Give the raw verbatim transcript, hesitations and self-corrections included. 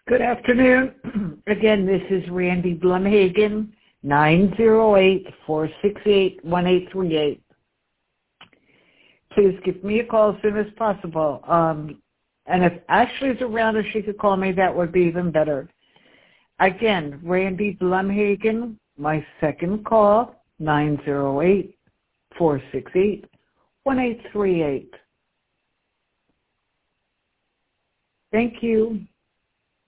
Good afternoon. Again, this is Randy Blumhagen, nine zero eight, four six eight, one eight three eight. Please give me a call as soon as possible. Um, and if Ashley's around or she could call me, that would be even better. Again, Randy Blumhagen, my second call, nine zero eight, four six eight, one eight three eight. Thank you.